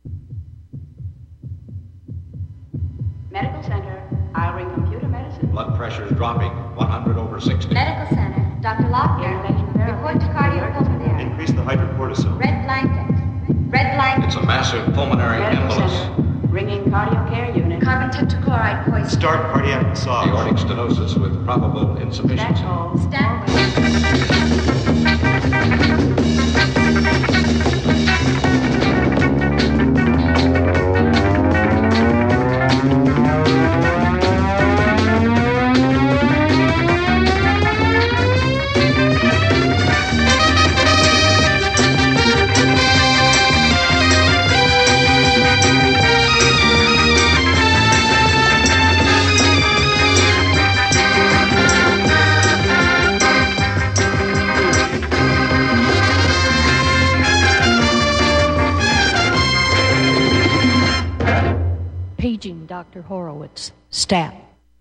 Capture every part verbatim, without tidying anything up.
Medical Center, I'll ring computer medicine. Blood pressure is dropping, one hundred over sixty. Medical Center, Doctor Lockyer. Report to cardiopulmonary. Increase the hydrocortisone. Red blanket. Red blanket. It's a massive pulmonary Medical embolus. Center, ringing cardio care unit. Carbon tetrachloride poison. Start cardiac massage. Aortic stenosis with probable That's insufficiency. all. Stand. Paging Doctor Horowitz. Stat.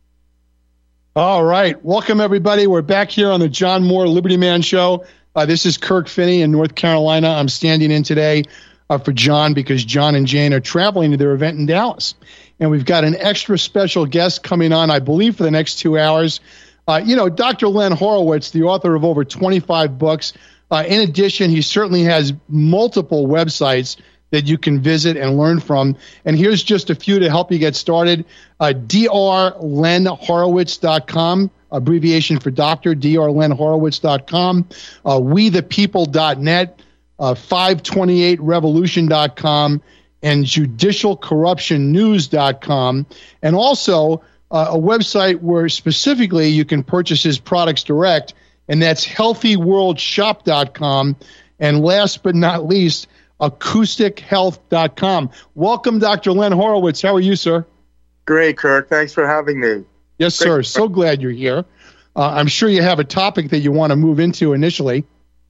All right. Welcome, everybody. We're back here on the John Moore Liberty Man Show. Uh, this is Kirk Finney in North Carolina. I'm standing in today uh, for John because John and Jane are traveling to their event in Dallas. And we've got an extra special guest coming on, I believe, for the next two hours. Uh, you know, Doctor Len Horowitz, the author of over twenty-five books. Uh, in addition, he certainly has multiple websites that you can visit and learn from. And here's just a few to help you get started. Uh, D R Len Horowitz dot com, abbreviation for doctor, D R Len Horowitz dot com, uh, we the people dot net, uh, five twenty-eight revolution dot com, and judicial corruption news dot com. And also uh, a website where specifically you can purchase his products direct, and that's healthy world shop dot com. And last but not least, acoustic health dot com. Welcome, Doctor Len Horowitz. How are you, sir? Great, Kirk. Thanks for having me. Yes, Great. sir. So glad you're here. Uh, I'm sure you have a topic that you want to move into initially.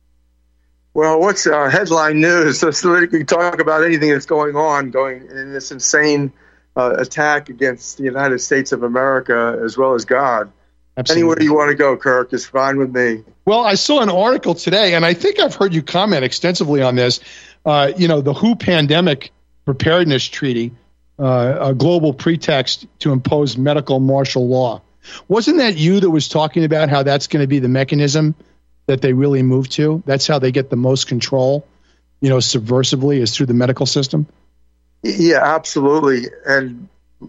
Well, what's uh, headline news? So we can talk about anything that's going on, going in this insane uh, attack against the United States of America as well as God. Absolutely. Anywhere you want to go, Kirk, is fine with me. Well, I saw an article today, and I think I've heard you comment extensively on this. Uh, you know, the W H O Pandemic Preparedness Treaty, uh, a global pretext to impose medical martial law. Wasn't that you that was talking about how that's going to be the mechanism that they really move to? That's how they get the most control, you know, subversively, is through the medical system? Yeah, absolutely. And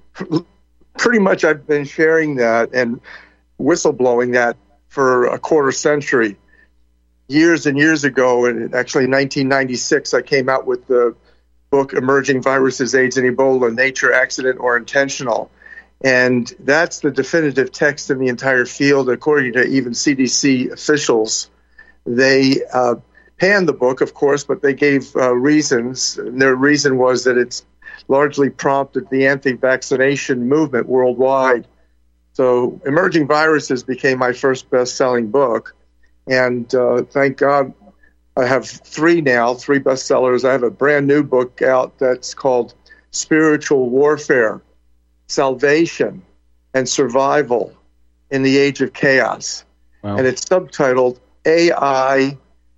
pretty much I've been sharing that and whistleblowing that for a quarter century. Years and years ago, and actually in nineteen ninety-six, I came out with the book Emerging Viruses, AIDS, and Ebola, Nature, Accident, or Intentional. And that's the definitive text in the entire field, according to even C D C officials. They uh, panned the book, of course, but they gave uh, reasons. And their reason was that it's largely prompted the anti-vaccination movement worldwide. So Emerging Viruses became my first best-selling book. And uh, thank God I have three now, three bestsellers. I have a brand new book out that's called Spiritual Warfare, Salvation, and Survival in the Age of Chaos. Wow. And it's subtitled A I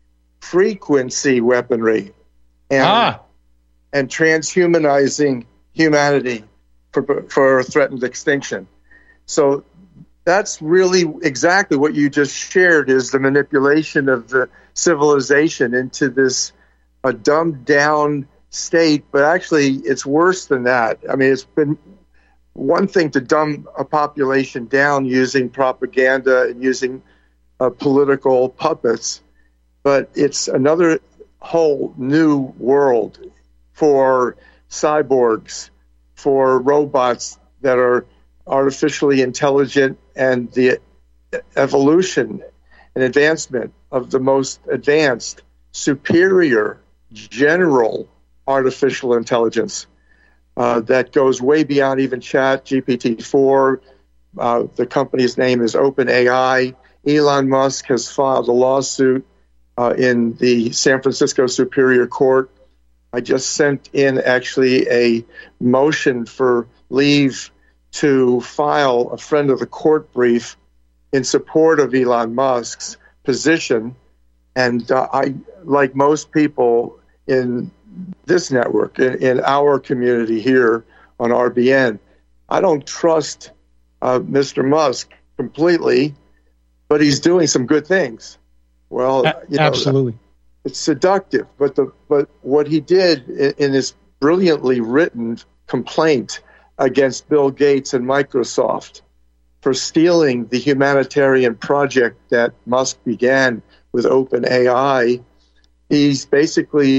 Frequency Weaponry and, ah. and Transhumanizing Humanity for, for Threatened Extinction. So that's really exactly what you just shared, is the manipulation of the civilization into this a dumbed down state. But actually, it's worse than that. I mean, it's been one thing to dumb a population down using propaganda and using uh, political puppets, but it's another whole new world for cyborgs, for robots that are artificially intelligent, and the evolution and advancement of the most advanced, superior, general artificial intelligence uh, that goes way beyond even Chat G P T four. Uh, the company's name is OpenAI. Elon Musk has filed a lawsuit uh, in the San Francisco Superior Court. I just sent in actually a motion for leave to file a friend of the court brief in support of Elon Musk's position. And uh, I, like most people in this network, in, in our community here on R B N. I don't trust uh, Mister Musk completely, but he's doing some good things. Well, A- you know, absolutely. It's seductive, but the but what he did in, in this brilliantly written complaint against Bill Gates and Microsoft for stealing the humanitarian project that Musk began with OpenAI, he's basically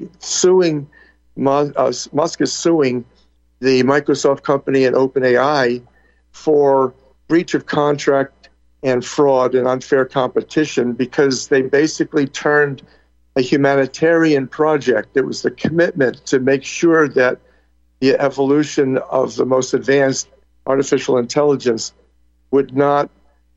suing, uh, Musk is suing the Microsoft company and OpenAI for breach of contract and fraud and unfair competition because they basically turned a humanitarian project. It was the commitment to make sure that the evolution of the most advanced artificial intelligence would not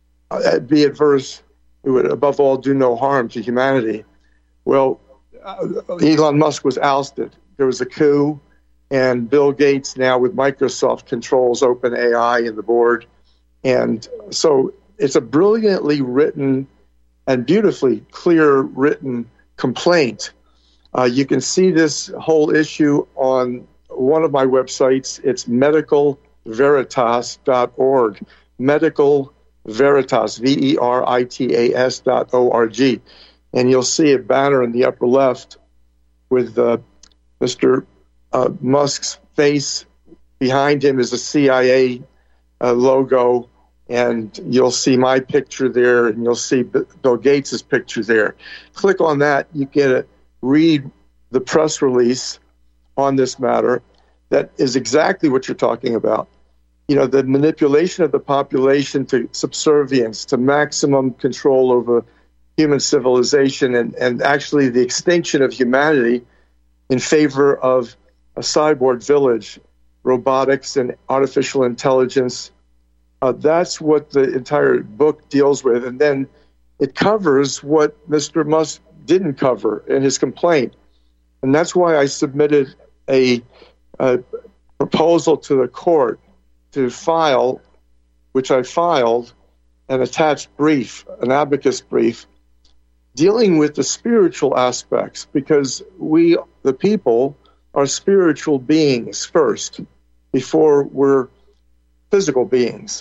uh, be adverse. It would, above all, do no harm to humanity. Well, uh, Elon Musk was ousted. There was a coup, and Bill Gates now with Microsoft controls OpenAI and the board. And so it's a brilliantly written and beautifully clear written complaint. Uh, you can see this whole issue on one of my websites. It's medical veritas dot org. Medical Veritas, V E R I T A S dot O R G. And you'll see a banner in the upper left with uh, Mister Uh, Musk's face. Behind him is a C I A uh, logo, and you'll see my picture there, and you'll see B- Bill Gates' picture there. Click on that. You get to read the press release on this matter. That is exactly what you're talking about. You know, the manipulation of the population to subservience, to maximum control over human civilization, and, and actually the extinction of humanity in favor of a cyborg village, robotics and artificial intelligence. Uh, that's what the entire book deals with. And then it covers what Mister Musk didn't cover in his complaint. And that's why I submitted a, a proposal to the court to file, which I filed, an attached brief, an amicus brief, dealing with the spiritual aspects, because we, the people, are spiritual beings first, before we're physical beings.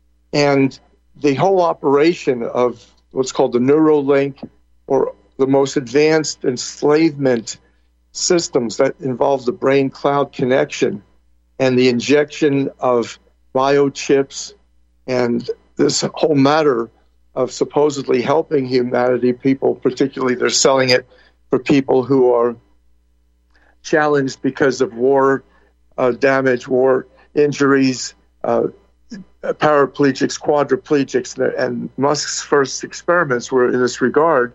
And the whole operation of what's called the Neuralink, or the most advanced enslavement systems that involve the brain-cloud connection and the injection of biochips and this whole matter of supposedly helping humanity, people, particularly they're selling it for people who are challenged because of war uh, damage, war injuries, uh, paraplegics, quadriplegics, and Musk's first experiments were in this regard.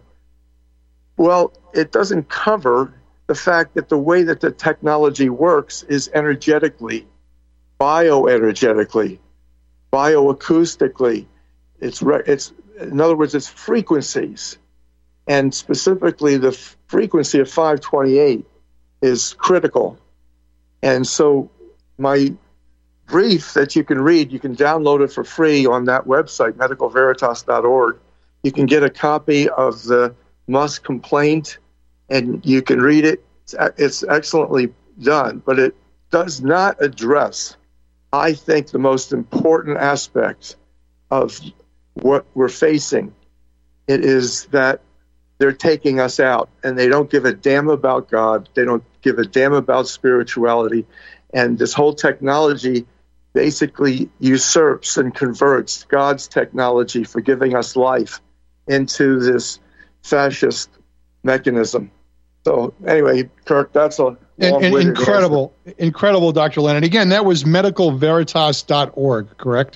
Well, it doesn't cover the fact that the way that the technology works is energetically, bioenergetically, bioacoustically. It's, re- it's in other words, it's frequencies, and specifically the f- frequency of five twenty-eight is critical. And so my brief that you can read, you can download it for free on that website, medical veritas dot org. You can get a copy of the Musk complaint, and you can read it. It's, it's excellently done, but it does not address, I think, the most important aspect of what we're facing. It is that they're taking us out, and they don't give a damn about God. They don't give a damn about spirituality. And this whole technology basically usurps and converts God's technology for giving us life into this fascist mechanism. So anyway, Kirk, that's a and, and incredible, answer. incredible, Doctor Leonard. Again, that was medical veritas dot org, correct?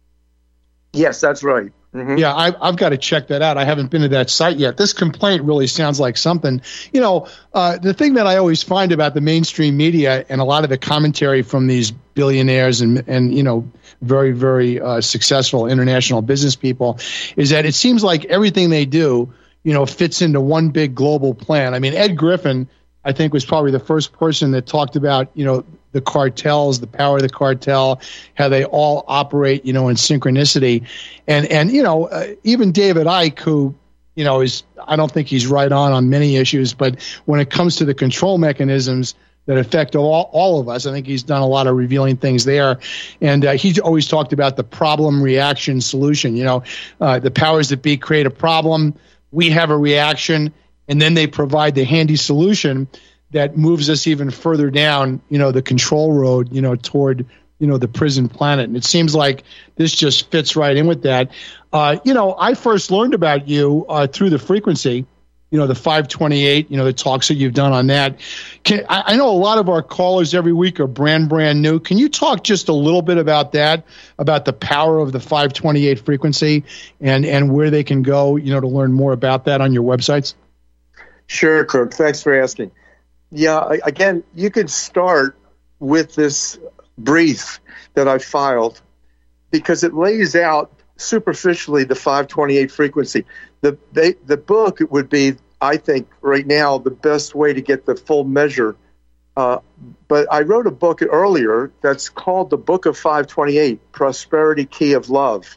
Yes, that's right. Mm-hmm. Yeah, I, I've got to check that out. I haven't been to that site yet. This complaint really sounds like something. You know, uh, the thing that I always find about the mainstream media and a lot of the commentary from these billionaires and, and you know, very, very uh, successful international business people is that it seems like everything they do, you know, fits into one big global plan. I mean, Ed Griffin, I think, was probably the first person that talked about, you know, the cartels, the power of the cartel, how they all operate, you know, in synchronicity. And, and you know, uh, even David Icke, who you know, is I don't think he's right on on many issues, but when it comes to the control mechanisms that affect all, all of us, I think he's done a lot of revealing things there. And uh, he always talked about the problem, reaction, solution. You know, uh, the powers that be create a problem, we have a reaction, and then they provide the handy solution that moves us even further down, you know, the control road, you know, toward, you know, the prison planet. And it seems like this just fits right in with that. Uh, you know, I first learned about you uh, through the frequency, you know, the five twenty-eight, you know, the talks that you've done on that. Can, I, I know a lot of our callers every week are brand, brand new. Can you talk just a little bit about that, about the power of the five twenty-eight frequency and, and where they can go, you know, to learn more about that on your websites? Sure, Kirk. Thanks for asking. Yeah, I, again, you could start with this brief that I filed because it lays out superficially the five twenty-eight frequency. The, the the book would be, I think, right now the best way to get the full measure. Uh, but I wrote a book earlier that's called The Book of five twenty-eight, Prosperity Key of Love.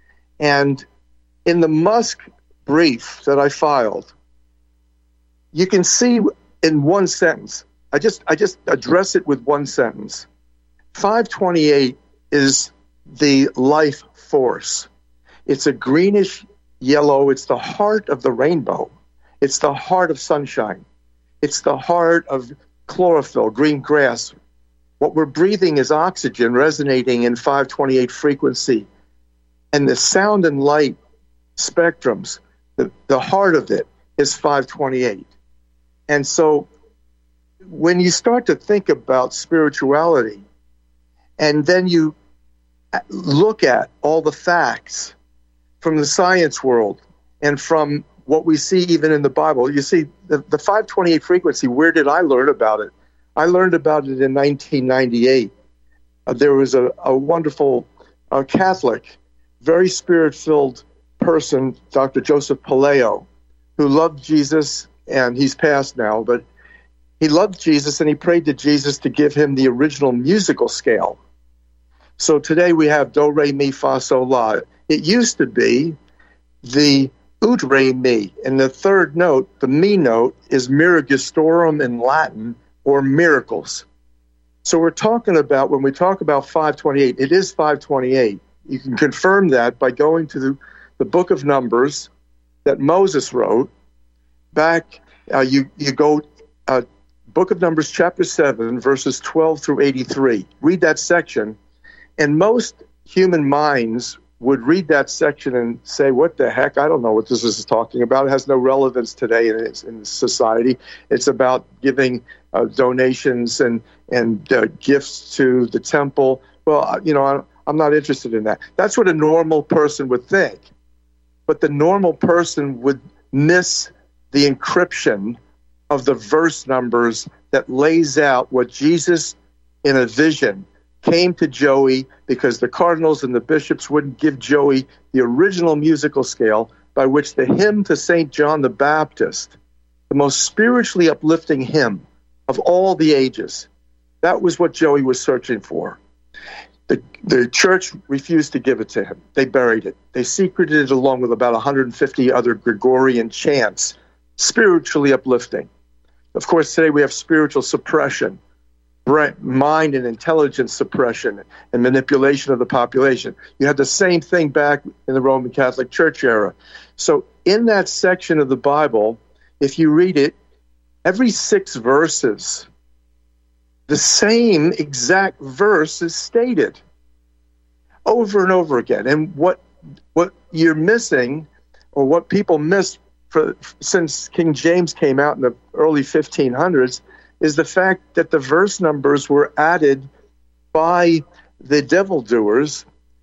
And in the Musk brief that I filed, you can see in one sentence, I just I just address it with one sentence. five twenty-eight is the life force. It's a greenish yellow. It's the heart of the rainbow. It's the heart of sunshine. It's the heart of chlorophyll, green grass. What we're breathing is oxygen resonating in five twenty-eight frequency. And the sound and light spectrums, the, the heart of it is five twenty-eight. And so when you start to think about spirituality, and then you look at all the facts from the science world and from what we see even in the Bible, you see the, the five twenty-eight frequency, where did I learn about it? I learned about it in nineteen ninety-eight. Uh, there was a, a wonderful uh, Catholic, very spirit-filled person, Doctor Joseph Paleo, who loved Jesus, and he's passed now, but he loved Jesus and he prayed to Jesus to give him the original musical scale. So today we have do, re, mi, fa, sol, la. It used to be the ut, re, mi. And the third note, the mi note, is Miragistorum in Latin, or miracles. So we're talking about, when we talk about five twenty-eight, it is five twenty-eight. You can confirm that by going to the, the book of Numbers that Moses wrote. Back, uh, you, you go, uh, book of Numbers, chapter seven, verses twelve through eighty-three. Read that section. And most human minds would read that section and say, what the heck? I don't know what this is talking about. It has no relevance today in, in society. It's about giving uh, donations and, and uh, gifts to the temple. Well, you know, I'm, I'm not interested in that. That's what a normal person would think. But the normal person would miss the encryption of the verse numbers that lays out what Jesus, in a vision, came to Joey, because the cardinals and the bishops wouldn't give Joey the original musical scale by which the hymn to Saint John the Baptist, the most spiritually uplifting hymn of all the ages, that was what Joey was searching for. The, the church refused to give it to him. They buried it. They secreted it along with about one hundred fifty other Gregorian chants, spiritually uplifting. Of course, today we have spiritual suppression, mind and intelligence suppression, and manipulation of the population. You had the same thing back in the Roman Catholic Church era. So in that section of the Bible, if you read it, every six verses, the same exact verse is stated over and over again. And what what you're missing, or what people missed for, since King James came out in the early fifteen hundreds, is the fact that the verse numbers were added by the devil doers,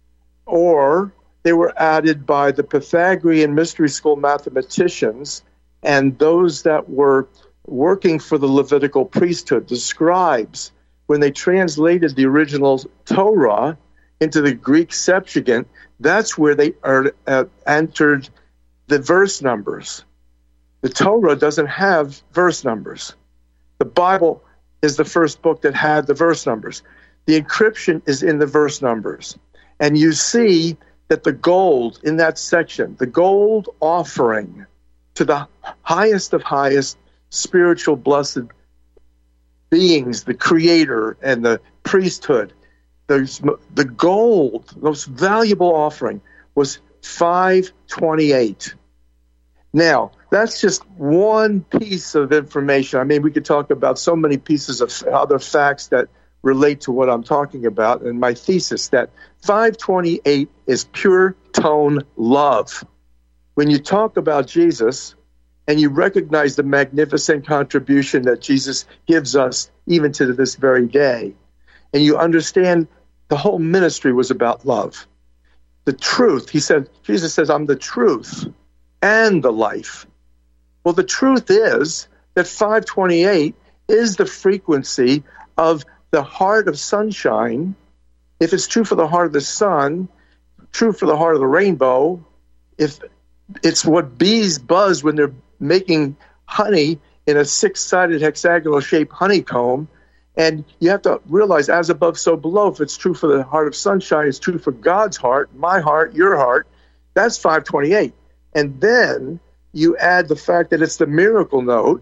or they were added by the Pythagorean mystery school mathematicians and those that were working for the Levitical priesthood, the scribes. When they translated the original Torah into the Greek Septuagint, that's where they are, uh, entered the verse numbers. The Torah doesn't have verse numbers. The Bible is the first book that had the verse numbers. The encryption is in the verse numbers. And you see that the gold in that section, the gold offering to the highest of highest spiritual blessed beings, the Creator and the priesthood. There's, the gold, the most valuable offering, was five twenty-eight. Now, that's just one piece of information. I mean, we could talk about so many pieces of other facts that relate to what I'm talking about, and my thesis that five twenty-eight is pure tone love. When you talk about Jesus and you recognize the magnificent contribution that Jesus gives us even to this very day, and you understand the whole ministry was about love. The truth, he said, Jesus says, I'm the truth and the life. Well, the truth is that five twenty-eight is the frequency of the heart of sunshine. If it's true for the heart of the sun, true for the heart of the rainbow, if it's what bees buzz when they're making honey in a six-sided hexagonal-shaped honeycomb, and you have to realize, as above, so below. If it's true for the heart of sunshine, it's true for God's heart, my heart, your heart. That's five twenty-eight. And then you add the fact that it's the miracle note.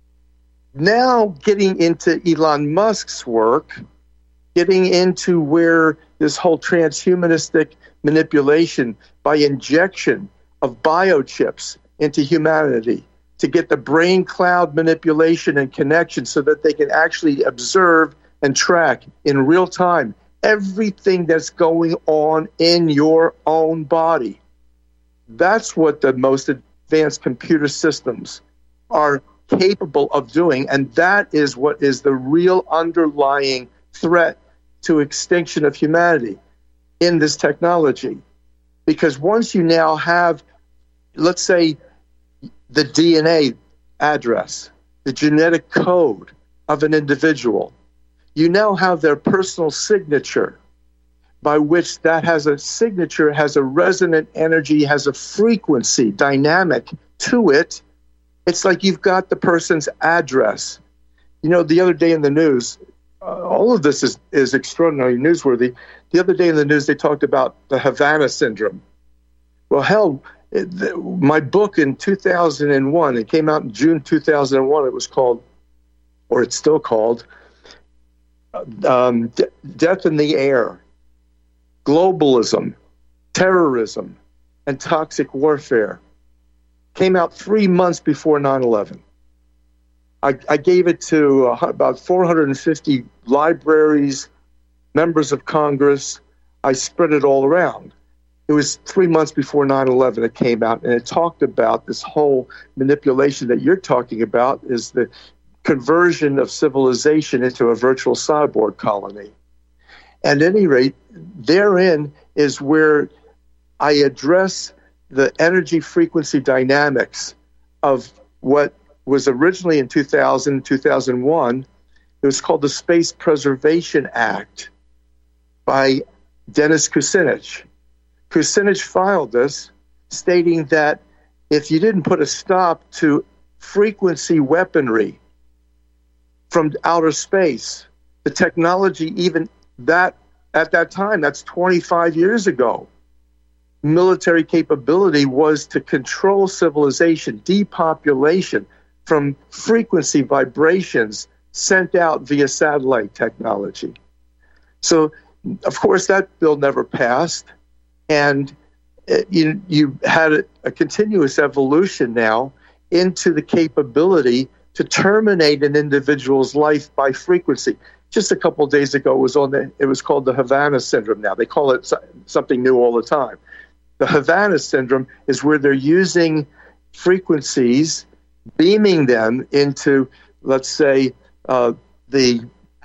Now getting into Elon Musk's work, getting into where this whole transhumanistic manipulation by injection of biochips into humanity to get the brain cloud manipulation and connection so that they can actually observe and track in real time everything that's going on in your own body. That's what the most advanced computer systems are capable of doing, and that is what is the real underlying threat to extinction of humanity in this technology. Because once you now have, let's say, the D N A address, the genetic code of an individual, you now have their personal signature, by which that has a signature, has a resonant energy, has a frequency dynamic to it. It's like you've got the person's address. You know, the other day in the news, uh, all of this is, is extraordinarily newsworthy. The other day in the news, they talked about the Havana syndrome. Well, hell, it, the, my book in two thousand one, it came out in June two thousand one. It was called, or it's still called, um, De- Death in the Air, Globalism, Terrorism, and Toxic Warfare. Came out three months before nine eleven. I, I gave it to uh, about four hundred fifty libraries, members of Congress. I spread it all around. It was three months before nine eleven it came out, and it talked about this whole manipulation that you're talking about is the conversion of civilization into a virtual cyborg colony. At any rate, therein is where I address the energy frequency dynamics of what was originally in two thousand, two thousand one. It was called the Space Preservation Act by Dennis Kucinich. Kucinich filed this, stating that if you didn't put a stop to frequency weaponry from outer space, the technology even that at that time, that's twenty-five years ago, military capability was to control civilization, depopulation from frequency vibrations sent out via satellite technology. So, of course, that bill never passed. And it, you, you had a, a continuous evolution now into the capability to terminate an individual's life by frequency. Just a couple of days ago, it was on the, it was called the Havana syndrome now. They call it something new all the time. The Havana syndrome is where they're using frequencies, beaming them into, let's say, uh, the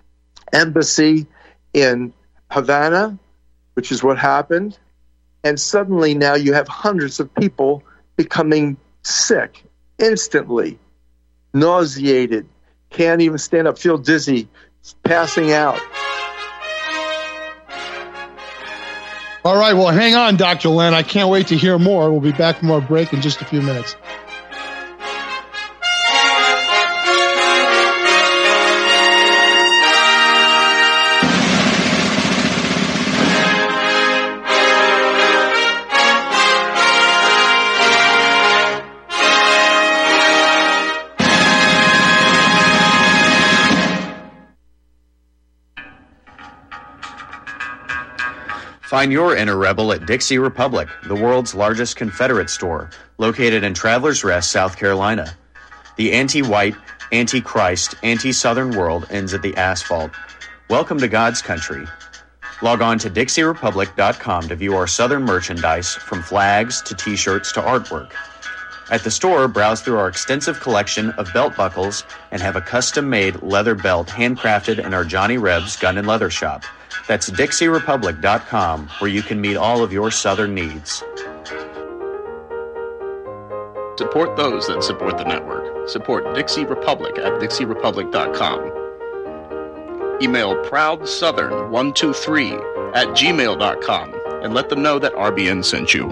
embassy in Havana, which is what happened. And suddenly now you have hundreds of people becoming sick instantly, nauseated, can't even stand up, feel dizzy, passing out. All right, well, hang on, Doctor Len. I can't wait to hear more. We'll be back from our break in just a few minutes. Find your inner rebel at Dixie Republic, the world's largest Confederate store, located in Travelers Rest, South Carolina. The anti-white, anti-Christ, anti-Southern world ends at the asphalt. Welcome to God's country. Log on to Dixie Republic dot com to view our Southern merchandise, from flags to t-shirts to artwork. At the store, browse through our extensive collection of belt buckles and have a custom-made leather belt handcrafted in our Johnny Reb's Gun and Leather Shop. That's Dixie Republic dot com, where you can meet all of your Southern needs. Support those that support the network. Support Dixie Republic at Dixie Republic dot com. Email proud southern one two three at gmail dot com and let them know that R B N sent you.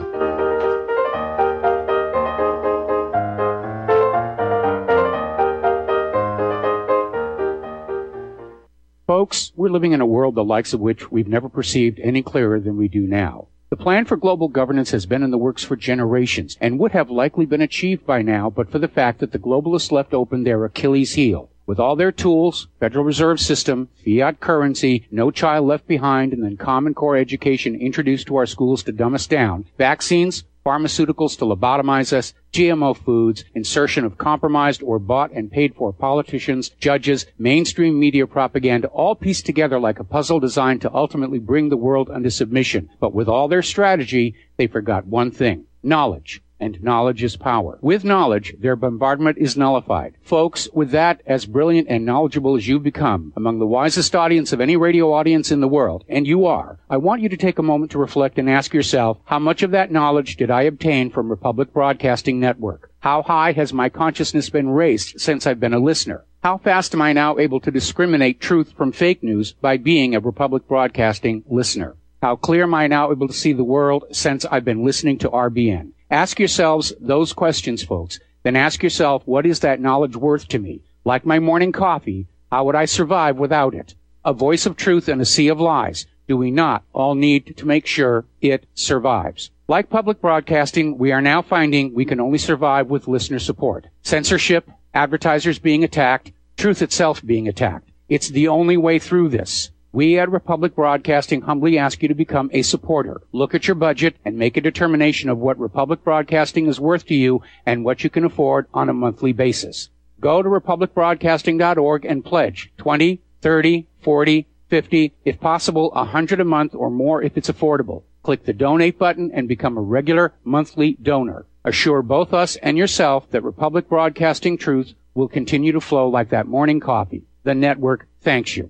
Folks, we're living in a world the likes of which we've never perceived any clearer than we do now. The plan for global governance has been in the works for generations and would have likely been achieved by now but for the fact that the globalists left open their Achilles heel. With all their tools, Federal Reserve System, fiat currency, no child left behind, and then Common Core education introduced to our schools to dumb us down, vaccines, pharmaceuticals to lobotomize us, G M O foods, insertion of compromised or bought and paid for politicians, judges, mainstream media propaganda, all pieced together like a puzzle designed to ultimately bring the world under submission. But with all their strategy, they forgot one thing: knowledge. And knowledge is power. With knowledge, their bombardment is nullified. Folks, with that, as brilliant and knowledgeable as you've become, among the wisest audience of any radio audience in the world, and you are, I want you to take a moment to reflect and ask yourself, how much of that knowledge did I obtain from Republic Broadcasting Network? How high has my consciousness been raised since I've been a listener? How fast am I now able to discriminate truth from fake news by being a Republic Broadcasting listener? How clear am I now able to see the world since I've been listening to R B N? Ask yourselves those questions, folks. Then ask yourself, what is that knowledge worth to me? Like my morning coffee, how would I survive without it? A voice of truth in a sea of lies. Do we not all need to make sure it survives? Like public broadcasting, we are now finding we can only survive with listener support. Censorship, advertisers being attacked, truth itself being attacked. It's the only way through this. We at Republic Broadcasting humbly ask you to become a supporter. Look at your budget and make a determination of what Republic Broadcasting is worth to you and what you can afford on a monthly basis. Go to republic broadcasting dot org and pledge twenty, thirty, forty, fifty, if possible, one hundred a month or more if it's affordable. Click the donate button and become a regular monthly donor. Assure both us and yourself that Republic Broadcasting truth will continue to flow like that morning coffee. The network thanks you.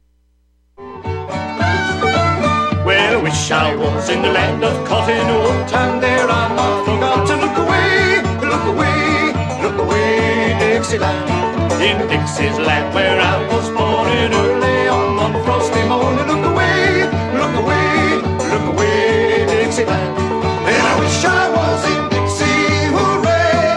Well, I wish I was in the land of cotton, old time there I not forgot to look away, look away, look away, Dixieland. In Dixie's land where I was born in early on one frosty morning, look away, look away, look away, Dixieland. And I wish I was in Dixie, hooray,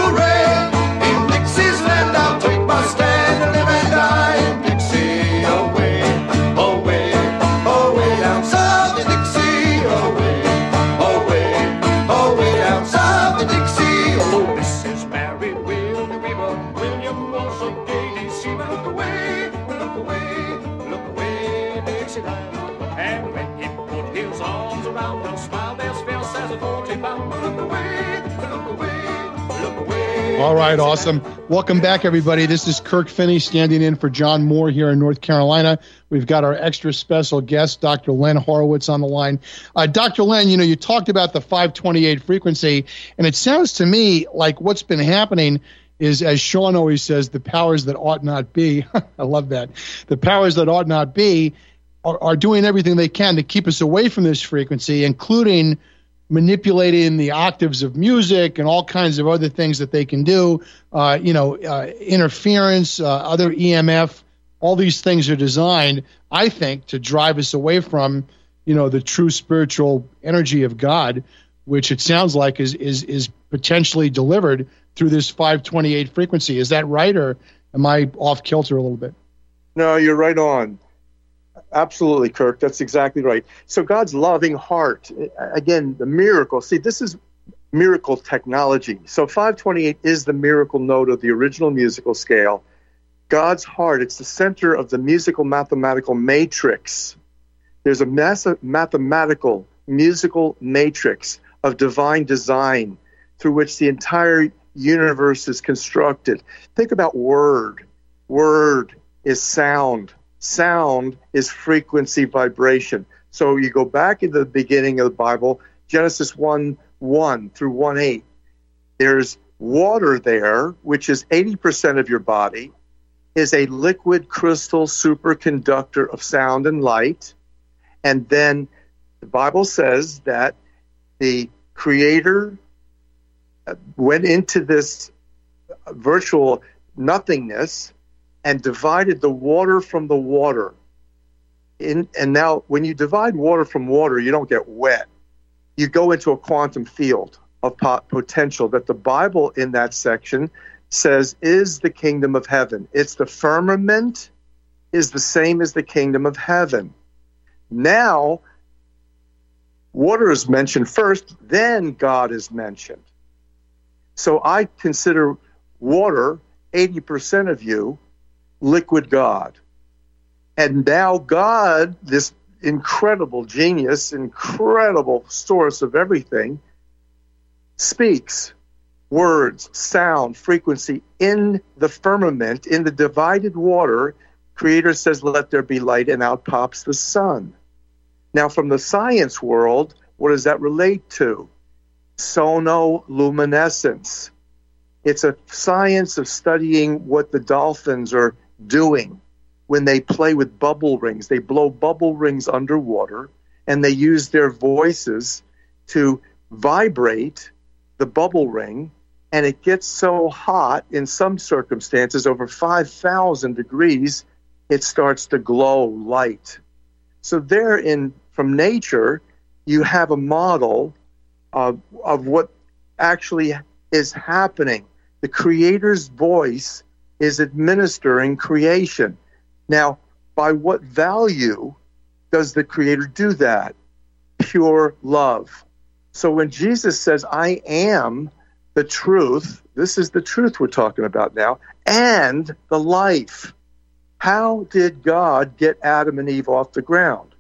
hooray. In Dixie's land I'll take my stand and live and die in Dixie, away, away, away down south in Dixie, away, away, away down south in Dixie. Oh, Missus Mary Will the Weaver, William was a gay deceiver. Look away, look away, look away, Dixieland. And when he put his arms around her, smiled as fierce as a forty pound. Look away, look away, look away. All right, awesome. Welcome back, everybody. This is Kirk Finney standing in for John Moore here in North Carolina. We've got our extra special guest, Doctor Len Horowitz, on the line. Uh, Doctor Len, you know, you talked about the five twenty-eight frequency, and it sounds to me like what's been happening is, as Sean always says, the powers that ought not be. I love that. The powers that ought not be are, are doing everything they can to keep us away from this frequency, including manipulating the octaves of music and all kinds of other things that they can do, uh, you know, uh, interference, uh, other E M F, all these things are designed, I think, to drive us away from, you know, the true spiritual energy of God, which it sounds like is is is potentially delivered through this five twenty-eight frequency. Is that right, or am I off kilter a little bit? No, you're right on. Absolutely, Kirk. That's exactly right. So God's loving heart, again, the miracle. See, this is miracle technology. So five twenty-eight is the miracle note of the original musical scale. God's heart, it's the center of the musical mathematical matrix. There's a massive mathematical, musical matrix of divine design through which the entire universe is constructed. Think about word. Word is sound. Sound is frequency vibration. So you go back into the beginning of the Bible, Genesis one one through one eight. There's water there, which is eighty percent of your body, is a liquid crystal superconductor of sound and light. And then the Bible says that the Creator went into this virtual nothingness and divided the water from the water. In, and now when you divide water from water, you don't get wet. You go into a quantum field of pot- potential that the Bible in that section says is the kingdom of heaven. It's the firmament is the same as the kingdom of heaven. Now, water is mentioned first, then God is mentioned. So I consider water, eighty percent of you, liquid God. And now God, this incredible genius, incredible source of everything, speaks words, sound, frequency in the firmament, in the divided water. Creator says, let there be light, and out pops the sun. Now, from the science world, what does that relate to? Sonoluminescence. It's a science of studying what the dolphins are doing when they play with bubble rings. They blow bubble rings underwater, and they use their voices to vibrate the bubble ring, and it gets so hot in some circumstances, over five thousand degrees, it starts to glow light. So there, in from nature, you have a model of, of what actually is happening. The Creator's voice is administering creation. Now, by what value does the Creator do that? Pure love. So when Jesus says, I am the truth, this is the truth we're talking about now, and the life. How did God get Adam and Eve off the ground?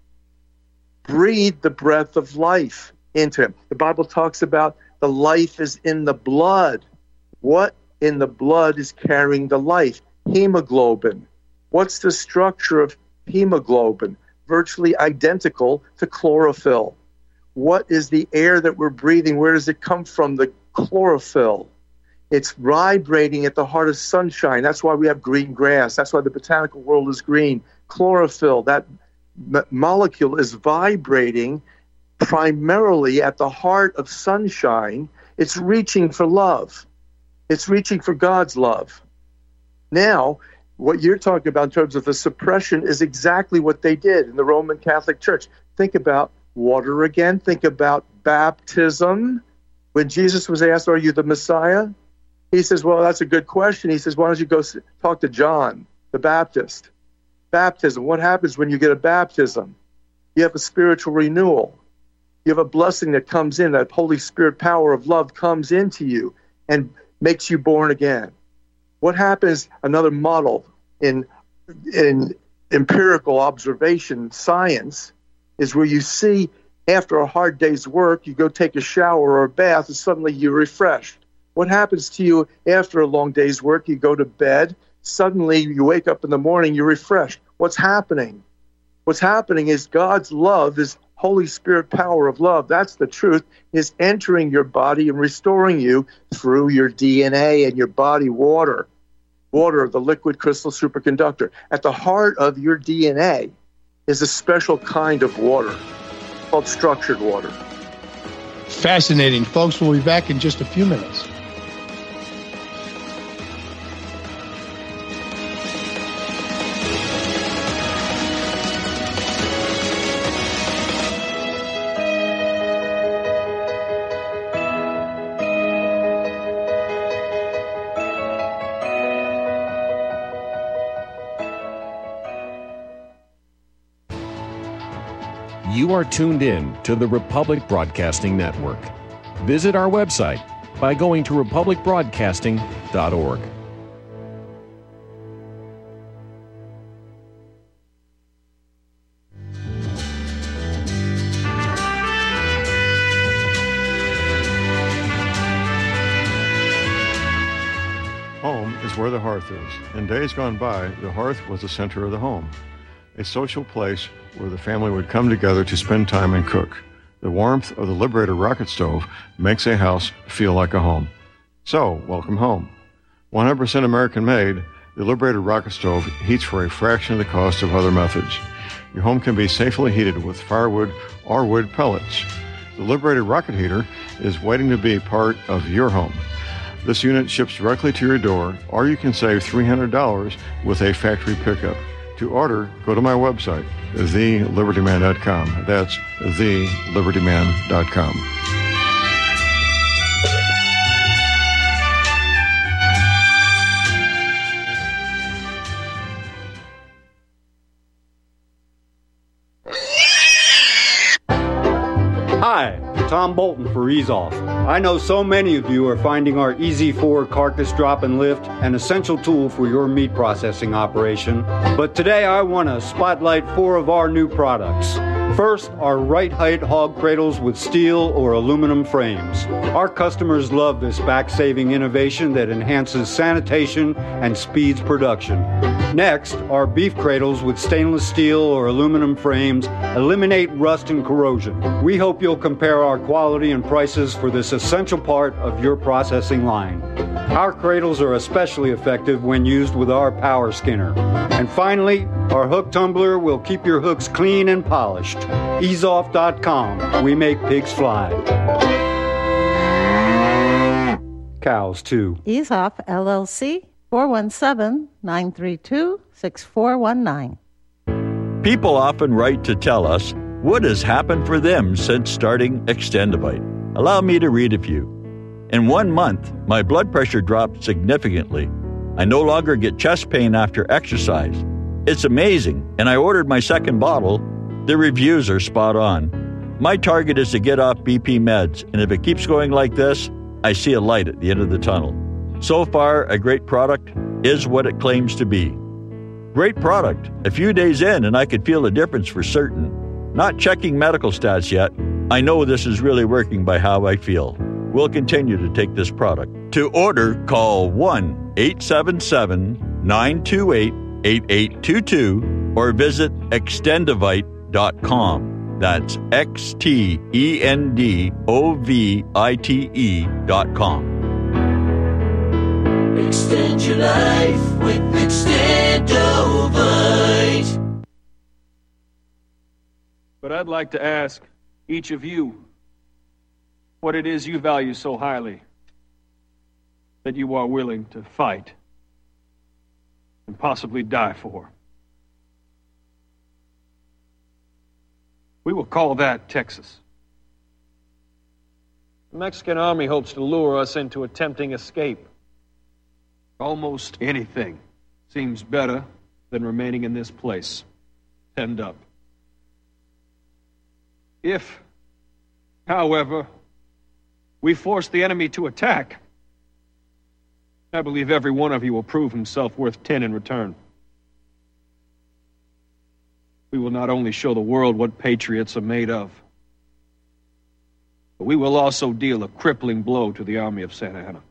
Breathe the breath of life into him. The Bible talks about the life is in the blood. What in the blood is carrying the life? Hemoglobin. What's the structure of hemoglobin? Virtually identical to chlorophyll. What is the air that we're breathing? Where does it come from? The chlorophyll. It's vibrating at the heart of sunshine. That's why we have green grass. That's why the botanical world is green. Chlorophyll, that m- molecule is vibrating primarily at the heart of sunshine. It's reaching for love. It's reaching for God's love. Now, what you're talking about in terms of the suppression is exactly what they did in the Roman Catholic Church. Think about water again. Think about baptism. When Jesus was asked, are you the Messiah? He says, well, that's a good question. He says, why don't you go talk to John the Baptist? Baptism. What happens when you get a baptism? You have a spiritual renewal. You have a blessing that comes in. That Holy Spirit power of love comes into you and makes you born again. What happens, another model in, in empirical observation science, is where you see after a hard day's work, you go take a shower or a bath, and suddenly you're refreshed. What happens to you after a long day's work? You go to bed, suddenly you wake up in the morning, you're refreshed. What's happening? What's happening is God's love, His Holy Spirit power of love, that's the truth, is entering your body and restoring you through your D N A and your body water. Water, the liquid crystal superconductor. At the heart of your D N A is a special kind of water called structured water. Fascinating. Folks, we'll be back in just a few minutes. You are tuned in to the Republic Broadcasting Network. Visit our website by going to republic broadcasting dot org. where the hearth is. In days gone by, the hearth was the center of the home, a social place where the family would come together to spend time and cook. The warmth of the Liberator rocket stove makes a house feel like a home. So, welcome home. one hundred percent American-made, the Liberator rocket stove heats for a fraction of the cost of other methods. Your home can be safely heated with firewood or wood pellets. The Liberator rocket heater is waiting to be part of your home. This unit ships directly to your door, or you can save three hundred dollars with a factory pickup. To order, go to my website, the liberty man dot com. That's the liberty man dot com. Hi, Tom Bolton for Ease Off. I know so many of you are finding our Easy four carcass drop and lift an essential tool for your meat processing operation, but today I want to spotlight four of our new products. First, our right height hog cradles with steel or aluminum frames. Our customers love this back-saving innovation that enhances sanitation and speeds production. Next, our beef cradles with stainless steel or aluminum frames eliminate rust and corrosion. We hope you'll compare our quality and prices for this essential part of your processing line. Our cradles are especially effective when used with our power skinner. And finally, our hook tumbler will keep your hooks clean and polished. ease off dot com. We make pigs fly. Cows, too. Ease Off, L L C, four one seven, nine three two, six four one nine. People often write to tell us what has happened for them since starting Extendivite. Allow me to read a few. In one month, my blood pressure dropped significantly. I no longer get chest pain after exercise. It's amazing, and I ordered my second bottle. The reviews are spot on. My target is to get off B P meds, and if it keeps going like this, I see a light at the end of the tunnel. So far, a great product is what it claims to be. Great product. A few days in, and I could feel a difference for certain. Not checking medical stats yet. I know this is really working by how I feel. We'll continue to take this product. To order, call one eight seven seven, nine two eight, eight eight two two or visit extendivite dot com. That's X T E N D O V I T E dot com. Extend your life with Extendivite. But I'd like to ask each of you what it is you value so highly that you are willing to fight and possibly die for. We will call that Texas. The Mexican army hopes to lure us into a tempting escape. Almost anything seems better than remaining in this place, penned up. If, however, we force the enemy to attack, I believe every one of you will prove himself worth ten in return. We will not only show the world what patriots are made of, but we will also deal a crippling blow to the army of Santa Anna.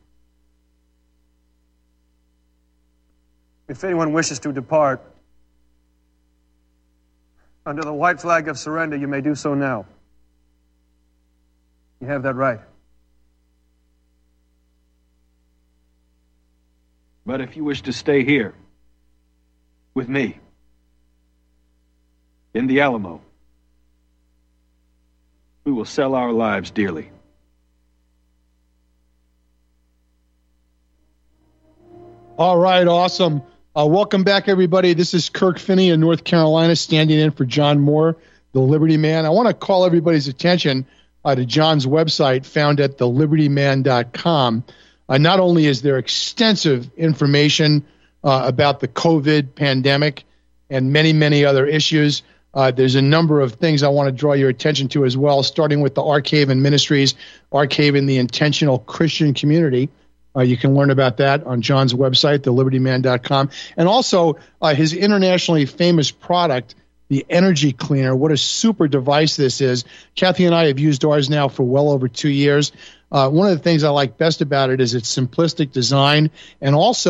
If anyone wishes to depart, under the white flag of surrender, you may do so now. You have that right. But if you wish to stay here, with me, in the Alamo, we will sell our lives dearly. All right, awesome. Uh, welcome back, everybody. This is Kirk Finney in North Carolina, standing in for John Moore, the Liberty Man. I want to call everybody's attention uh, to John's website, found at the liberty man dot com. Uh, not only is there extensive information uh, about the COVID pandemic and many, many other issues, uh, there's a number of things I want to draw your attention to as well, starting with the Archaven Ministries, Archaven, the Intentional Christian Community. Uh, you can learn about that on John's website, the liberty man dot com. And also uh, his internationally famous product, the Energy Cleaner. What a super device this is. Kathy and I have used ours now for well over two years. Uh, one of the things I like best about it is its simplistic design and also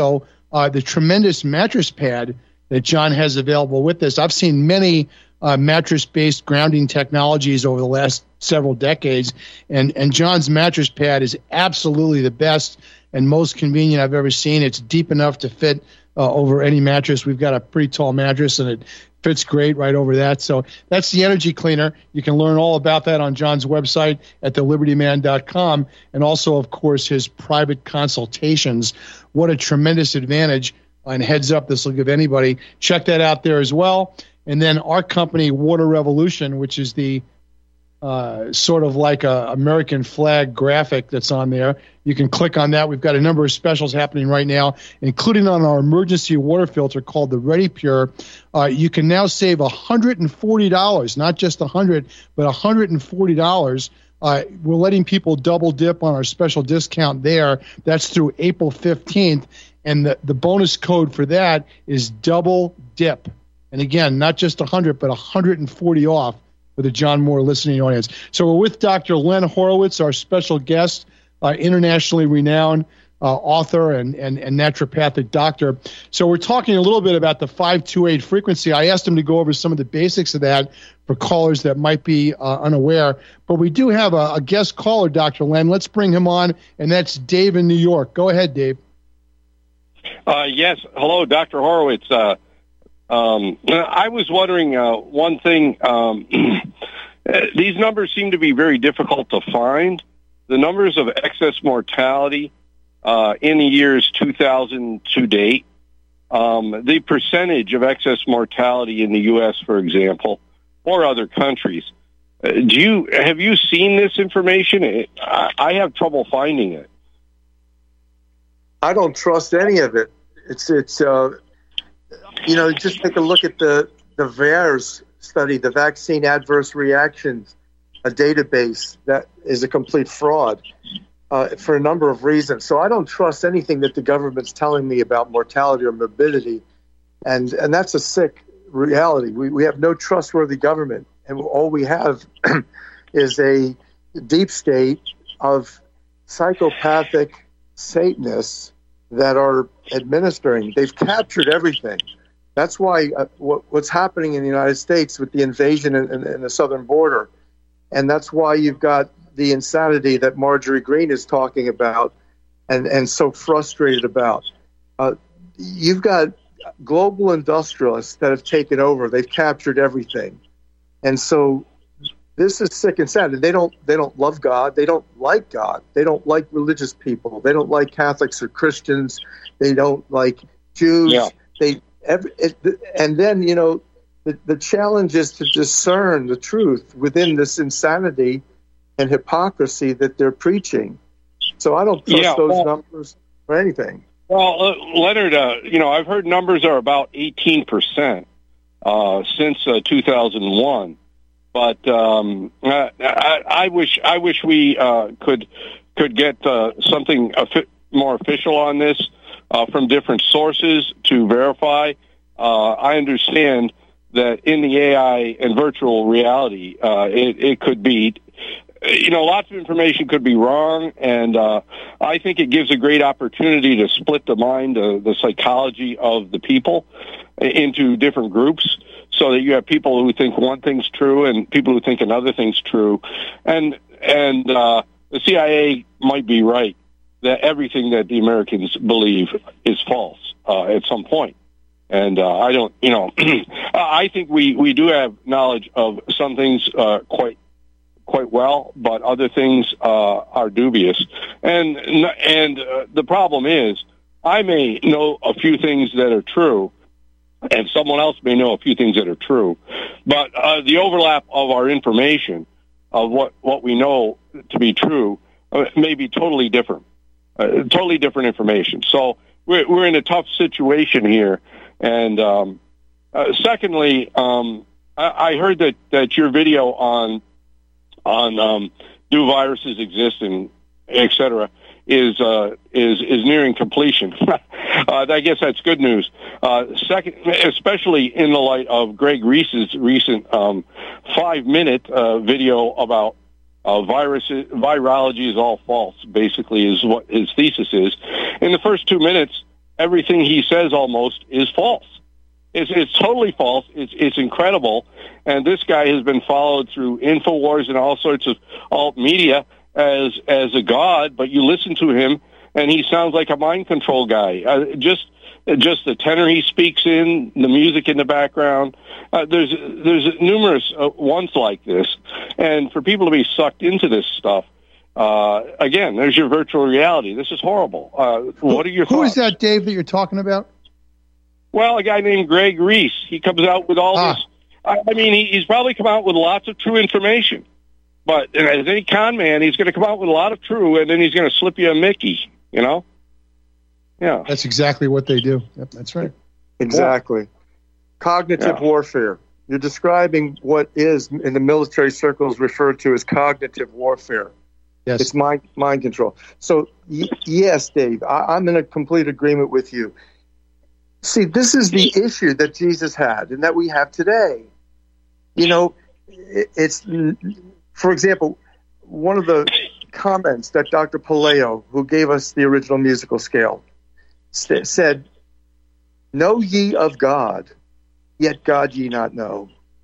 uh, the tremendous mattress pad that John has available with this. I've seen many uh, mattress-based grounding technologies over the last several decades, and, and John's mattress pad is absolutely the best and most convenient I've ever seen. It's deep enough to fit uh, over any mattress. We've got a pretty tall mattress, and it fits great right over that. So that's the energy cleaner. You can learn all about that on John's website at the liberty man dot com, and also, of course, his private consultations. What a tremendous advantage, and heads up, this will give anybody. Check that out there as well. And then our company, Water Revolution, which is the uh, sort of like a American flag graphic that's on there. You can click on that. We've got a number of specials happening right now, including on our emergency water filter called the Ready Pure. Uh, you can now save one hundred forty dollars, not just one hundred dollars, but one hundred forty dollars. Uh, we're letting people double dip on our special discount there. That's through April fifteenth. And the, the bonus code for that is double dip. And again, not just one hundred, but one hundred forty off for the John Moore listening audience. So we're with Doctor Len Horowitz, our special guest, uh, internationally renowned uh, author and, and, and naturopathic doctor. So we're talking a little bit about the five two eight frequency. I asked him to go over some of the basics of that for callers that might be uh, unaware. But we do have a, a guest caller, Doctor Len. Let's bring him on, and that's Dave in New York. Go ahead, Dave. Uh, yes. Hello, Doctor Horowitz. Uh, um, I was wondering uh, one thing. Um, these numbers seem to be very difficult to find. The numbers of excess mortality uh, in the years two thousand to date, um, the percentage of excess mortality in the U S, for example, or other countries. Uh, do you have you seen this information? It, I, I have trouble finding it. I don't trust any of it. It's it's uh, you know, just take a look at the the VAERS study, the Vaccine Adverse Reactions, a database that is a complete fraud uh, for a number of reasons. So I don't trust anything that the government's telling me about mortality or morbidity, and and that's a sick reality. We we have no trustworthy government, and all we have is a deep state of psychopathic Satanists that are administering. They've captured everything. That's why uh, what, what's happening in the United States with the invasion in, in, in the southern border, and that's why you've got the insanity that Marjorie Greene is talking about and, and so frustrated about. Uh, you've got global industrialists that have taken over. They've captured everything. And so this is sick and sad. They don't. They don't love God. They don't like God. They don't like religious people. They don't like Catholics or Christians. They don't like Jews. Yeah. They every, it, and then you know the the challenge is to discern the truth within this insanity and hypocrisy that they're preaching. So I don't trust Yeah, those well- numbers for anything. Well, uh, Leonard, uh, you know, I've heard numbers are about eighteen percent uh, since uh, two thousand one. But um, I, I, I wish I wish we uh, could could get uh, something offi- more official on this uh, from different sources to verify. Uh, I understand that in the A I and virtual reality, uh, it, it could be, you know, lots of information could be wrong, and uh, I think it gives a great opportunity to split the mind, uh, the psychology of the people into different groups, so that you have people who think one thing's true and people who think another thing's true. And and uh, the C I A might be right that everything that the Americans believe is false uh, at some point. And uh, I don't, you know, I think we, we do have knowledge of some things uh, quite quite well, but other things uh, are dubious. And and uh, the problem is, I may know a few things that are true, and someone else may know a few things that are true. But uh, the overlap of our information, of what, what we know to be true, uh, may be totally different, uh, totally different information. So we're, we're in a tough situation here. And um, uh, secondly, um, I, I heard that, that your video on on um, do viruses exist and et cetera is uh, is is nearing completion. uh, I guess that's good news. Uh, second, especially in the light of Greg Reese's recent um, five-minute uh, video about uh, viruses, virology is all false. Basically, is what his thesis is. In the first two minutes, everything he says almost is false. It's, it's totally false. It's, it's incredible. And this guy has been followed through InfoWars and all sorts of alt media as as a god, but you listen to him, and he sounds like a mind control guy. Uh, just just the tenor he speaks in, the music in the background. Uh, there's there's numerous uh, ones like this. And for people to be sucked into this stuff, uh, again, there's your virtual reality. This is horrible. Uh, what are your Who thoughts? is that, Dave, that you're talking about? Well, a guy named Greg Reese. He comes out with all Ah. this. I, I mean, he, he's probably come out with lots of true information. But as any con man, he's going to come out with a lot of true, and then he's going to slip you a Mickey, you know? Yeah. That's exactly what they do. Yep, that's right. Exactly. Cognitive Yeah. warfare. You're describing what is in the military circles referred to as cognitive warfare. Yes. It's mind mind control. So y- yes, Dave, I- I'm in a complete agreement with you. See, this is the issue that Jesus had and that we have today. You know, it, it's, for example, one of the comments that Doctor Paleo, who gave us the original musical scale, st- said, "Know ye of God, yet God ye not know."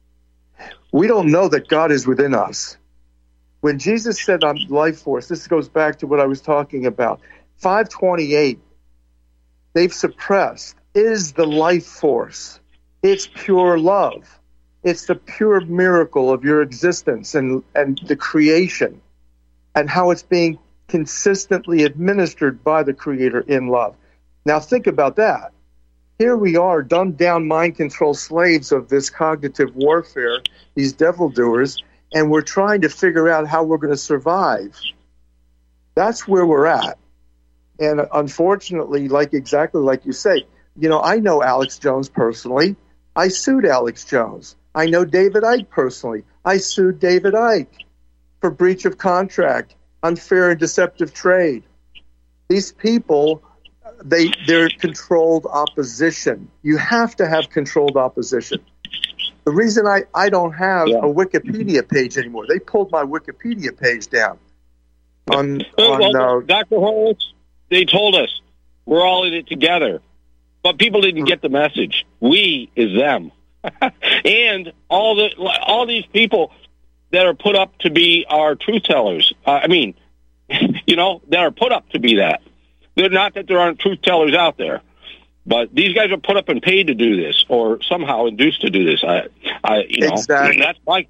We don't know that God is within us. When Jesus said on life force, this goes back to what I was talking about. five twenty-eight, they've suppressed, is the life force. It's pure love. It's the pure miracle of your existence and, and the creation and how it's being consistently administered by the Creator in love. Now think about that. Here we are, dumbed down mind control slaves of this cognitive warfare, these devil doers, and we're trying to figure out how we're going to survive. That's where we're at. And unfortunately, like exactly like you say, you know, I know Alex Jones personally. I sued Alex Jones. I know David Icke personally. I sued David Icke for breach of contract, unfair and deceptive trade. These people, they, they're controlled opposition. You have to have controlled opposition. The reason I, I don't have Yeah. a Wikipedia page anymore, they pulled my Wikipedia page down. On, on well, uh, Doctor Horowitz, they told us we're all in it together. But people didn't get the message. We is them. And all the all these people that are put up to be our truth tellers. Uh, I mean, you know, that are put up to be that. They're not that there aren't truth tellers out there, but these guys are put up and paid to do this, or somehow induced to do this. I, I, you know, Exactly. that's my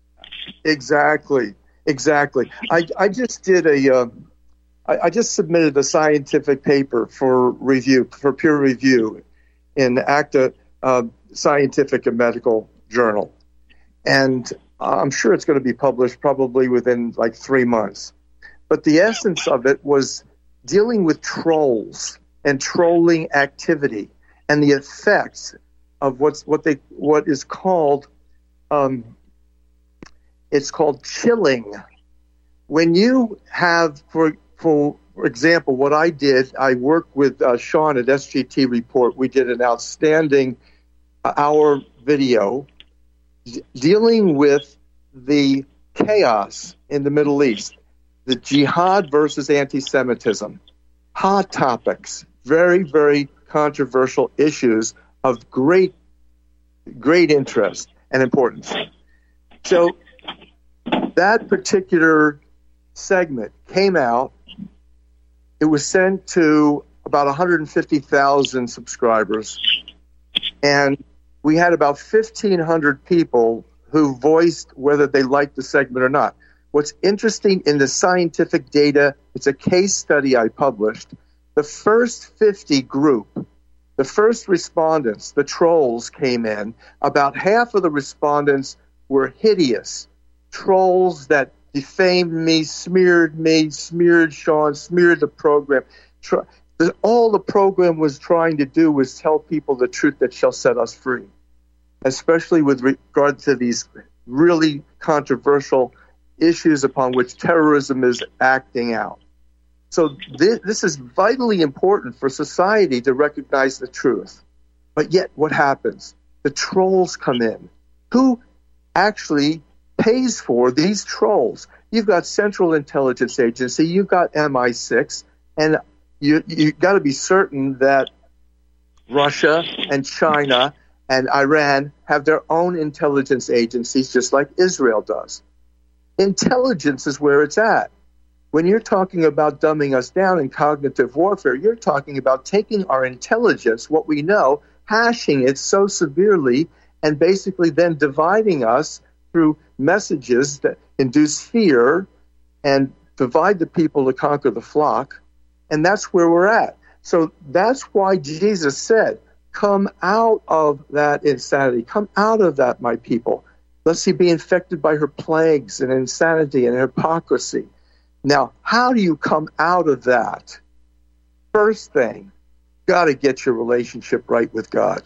Exactly. Exactly. I, I just did a, uh, I, I just submitted a scientific paper for review, for peer review in ACTA uh, Scientific and Medical Journal. And I'm sure it's going to be published probably within like three months. But the essence of it was dealing with trolls and trolling activity and the effects of what's what they what is called um, it's called chilling. When you have, for for example, what I did, I worked with uh, Sean at S G T Report. We did an outstanding uh, hour video d- dealing with the chaos in the Middle East, the jihad versus anti-Semitism, hot topics, very, very controversial issues of great, great interest and importance. So that particular segment came out. It was sent to about one hundred fifty thousand subscribers, and we had about fifteen hundred people who voiced whether they liked the segment or not. What's interesting in the scientific data, it's a case study I published. The first fifty group, the first respondents, the trolls came in. About half of the respondents were hideous trolls that defamed me, smeared me, smeared Sean, smeared the program. Tr- all the program was trying to do was tell people the truth that shall set us free, especially with regard to these really controversial issues upon which terrorism is acting out. So this, this is vitally important for society to recognize the truth. But yet what happens? The trolls come in. Who actually pays for these trolls? You've got Central Intelligence Agency, you've got M I six, and you you got to be certain that Russia and China and Iran have their own intelligence agencies, just like Israel does. Intelligence is where it's at. When you're talking about dumbing us down in cognitive warfare, you're talking about taking our intelligence, what we know, hashing it so severely, and basically then dividing us through messages that induce fear and divide the people to conquer the flock. And that's where we're at. So that's why Jesus said, come out of that insanity. Come out of that, my people. Lest ye be infected by her plagues and insanity and hypocrisy. Now, how do you come out of that? First thing, got to get your relationship right with God.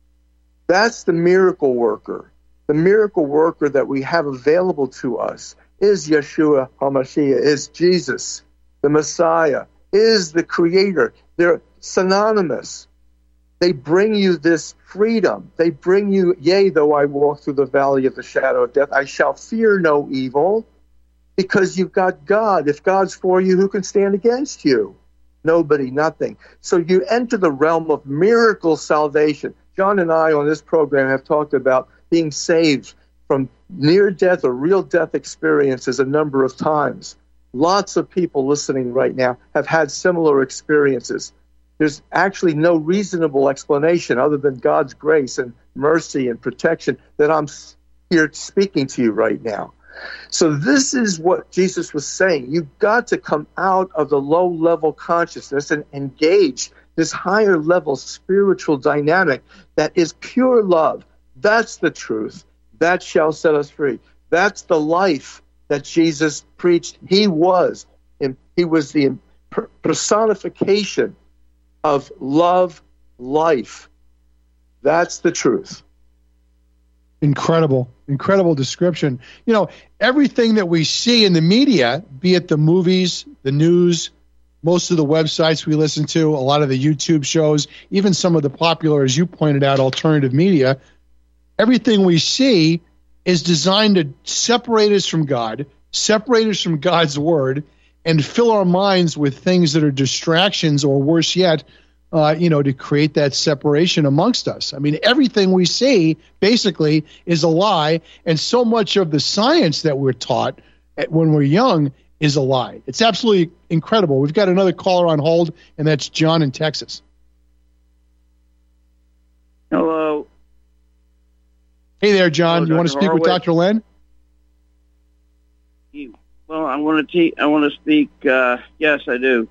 That's the miracle worker. The miracle worker that we have available to us is Yeshua HaMashiach, is Jesus, the Messiah, is the Creator. They're synonymous. They bring you this freedom. They bring you, yea, though I walk through the valley of the shadow of death, I shall fear no evil, because you've got God. If God's for you, who can stand against you? Nobody, nothing. So you enter the realm of miracle salvation. John and I on this program have talked about being saved from near-death or real-death experiences a number of times. Lots of people listening right now have had similar experiences. There's actually no reasonable explanation other than God's grace and mercy and protection that I'm here speaking to you right now. So this is what Jesus was saying. You've got to come out of the low-level consciousness and engage this higher-level spiritual dynamic that is pure love. That's the truth. That shall set us free. That's the life that Jesus preached. He was. He was the personification of love, life. That's the truth. Incredible, incredible description. You know, everything that we see in the media, be it the movies, the news, most of the websites we listen to, a lot of the YouTube shows, even some of the popular, as you pointed out, alternative media, everything we see is designed to separate us from God, separate us from God's word, and fill our minds with things that are distractions, or worse yet, Uh, you know, to create that separation amongst us. I mean, everything we see basically is a lie, and so much of the science that we're taught when we're young is a lie. It's absolutely incredible. We've got another caller on hold, and that's John in Texas. Hello. Hey there, John. Hello, you want to speak Horowitz? with Doctor Len? Well, I want to te- I want to speak. Uh, yes, I do.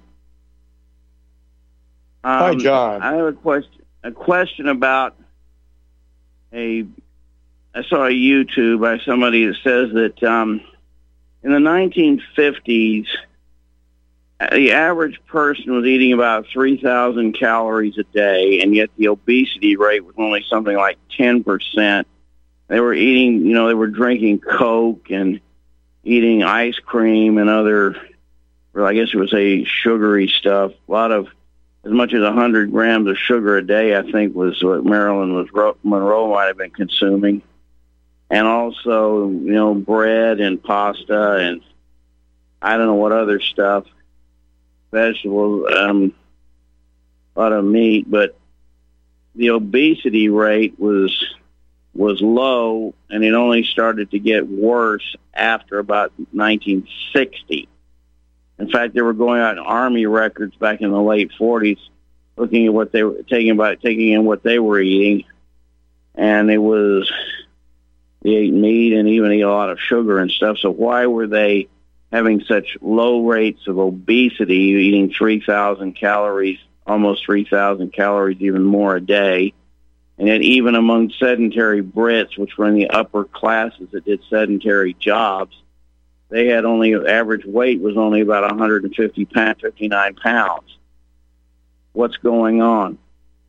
Um, Hi, John. I have a question. A question about a. I saw a YouTube by somebody that says that um, in the nineteen fifties, the average person was eating about three thousand calories a day, and yet the obesity rate was only something like ten percent. They were eating, you know, they were drinking Coke and eating ice cream and other, well, I guess it was a sugary stuff. A lot of, as much as one hundred grams of sugar a day, I think, was what Marilyn was, Monroe might have been consuming. And also, you know, bread and pasta and I don't know what other stuff, vegetables, um, a lot of meat. But the obesity rate was was low, and it only started to get worse after about nineteen sixty. In fact, they were going out in Army records back in the late forties, looking at what they were taking about taking in what they were eating, and it was they ate meat and even ate a lot of sugar and stuff. So why were they having such low rates of obesity, eating three thousand calories, almost three thousand calories, even more a day? And yet even among sedentary Brits, which were in the upper classes that did sedentary jobs, they had only, average weight was only about one hundred fifty pounds, fifty-nine pounds. What's going on?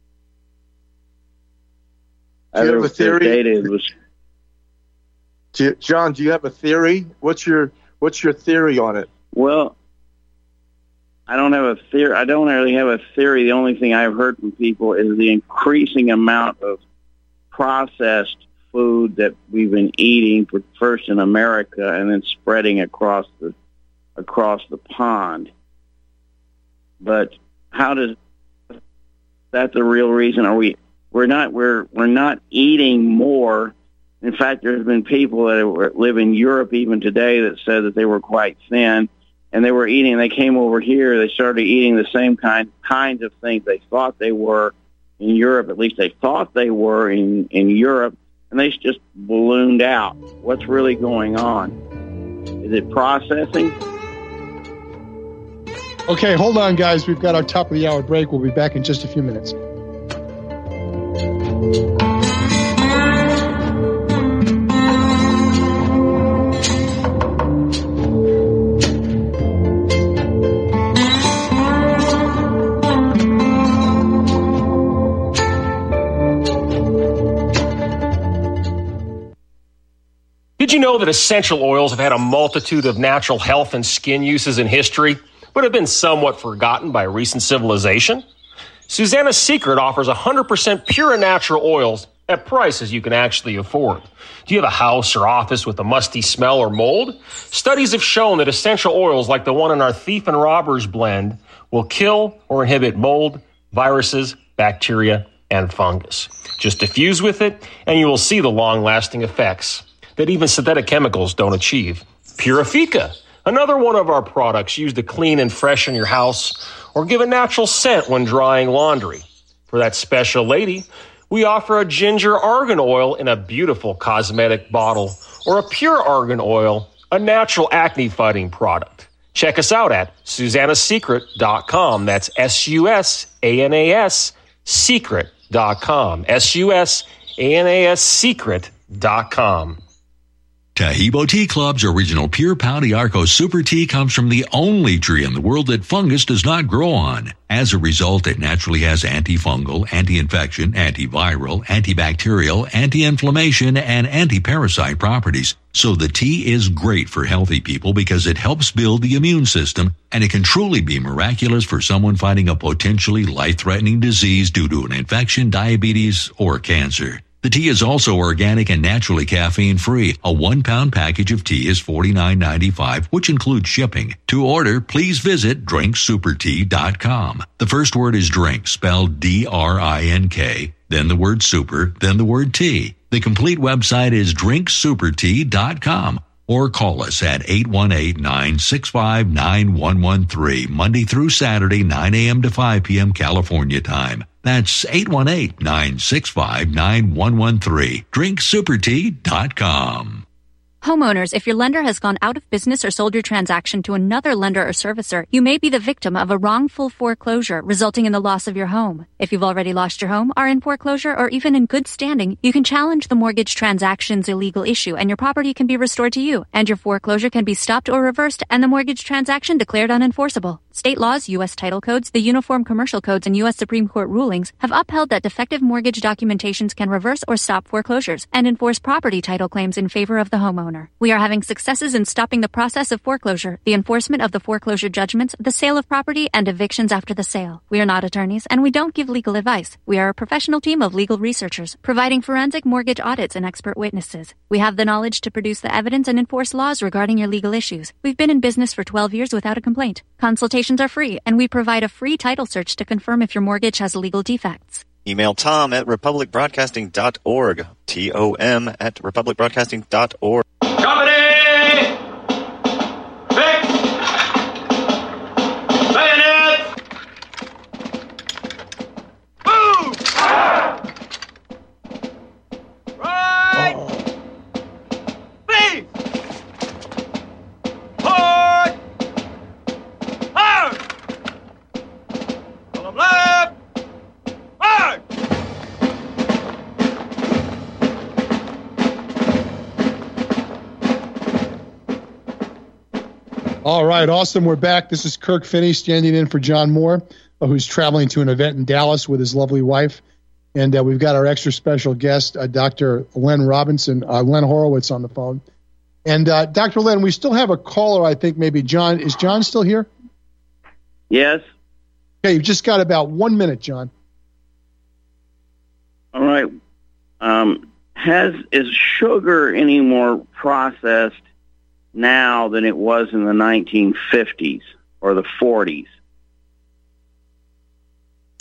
Do you have a theory? Data was, do you, John, do you have a theory? What's your What's your theory on it? Well, I don't have a theory. I don't really have a theory. The only thing I've heard from people is the increasing amount of processed food that we've been eating, first in America and then spreading across the across the pond. But how does that the real reason? Are we? We're not. We're we're not eating more. In fact, there's been people that live in Europe even today that said that they were quite thin, and they were eating. They came over here. They started eating the same kind kinds of things they thought they were in Europe. At least they thought they were in in Europe, and they just ballooned out. What's really going on? Is it processing? Okay, hold on, guys. We've got our top of the hour break. We'll be back in just a few minutes. Did you know that essential oils have had a multitude of natural health and skin uses in history, but have been somewhat forgotten by recent civilization? Susanna's Secret offers one hundred percent pure and natural oils at prices you can actually afford. Do you have a house or office with a musty smell or mold? Studies have shown that essential oils like the one in our Thief and Robbers blend will kill or inhibit mold, viruses, bacteria, and fungus. Just diffuse with it, and you will see the long-lasting effects that even synthetic chemicals don't achieve. Purifica, another one of our products used to clean and freshen your house or give a natural scent when drying laundry. For that special lady, we offer a ginger argan oil in a beautiful cosmetic bottle or a pure argan oil, a natural acne fighting product. Check us out at susanna secret dot com. That's S U S A N A S secret dot com. S U S A N A S secret dot com. Tahibo Tea Club's original Pure Pau d'Arco Super Tea comes from the only tree in the world that fungus does not grow on. As a result, it naturally has antifungal, anti-infection, antiviral, antibacterial, anti-inflammation, and anti-parasite properties. So the tea is great for healthy people because it helps build the immune system, and it can truly be miraculous for someone fighting a potentially life-threatening disease due to an infection, diabetes, or cancer. The tea is also organic and naturally caffeine-free. A one-pound package of tea is forty-nine ninety-five, which includes shipping. To order, please visit drink super tea dot com. The first word is drink, spelled D R I N K, then the word super, then the word tea. The complete website is drink super tea dot com. Or call us at eight one eight, nine six five, nine one one three, Monday through Saturday, nine a.m. to five p.m. California time. That's eight one eight, nine six five, nine one one three. drink super tea dot com. Homeowners, if your lender has gone out of business or sold your transaction to another lender or servicer, you may be the victim of a wrongful foreclosure, resulting in the loss of your home. If you've already lost your home, are in foreclosure, or even in good standing, you can challenge the mortgage transaction's illegal issue, and your property can be restored to you, and your foreclosure can be stopped or reversed, and the mortgage transaction declared unenforceable. State laws, U S title codes, the Uniform Commercial Codes, and U S Supreme Court rulings have upheld that defective mortgage documentations can reverse or stop foreclosures and enforce property title claims in favor of the homeowner. We are having successes in stopping the process of foreclosure, the enforcement of the foreclosure judgments, the sale of property, and evictions after the sale. We are not attorneys, and we don't give legal advice. We are a professional team of legal researchers, providing forensic mortgage audits and expert witnesses. We have the knowledge to produce the evidence and enforce laws regarding your legal issues. We've been in business for twelve years without a complaint. Consultations are free, and we provide a free title search to confirm if your mortgage has legal defects. Email Tom at republic broadcasting dot org. T O M at republic broadcasting dot org. Company! Fix! Bayonets! Move! Right! Face! Hard! Hard! Column left! Hard! All right, awesome. We're back. This is Kirk Finney standing in for John Moore, uh, who's traveling to an event in Dallas with his lovely wife. And uh, we've got our extra special guest, uh, Doctor Len Robinson, uh, Len Horowitz on the phone. And uh, Doctor Len, we still have a caller, I think maybe John. Is John still here? Yes. Okay, you've just got about one minute, John. All right. Um, has is sugar any more processed now than it was in the nineteen fifties or the forties?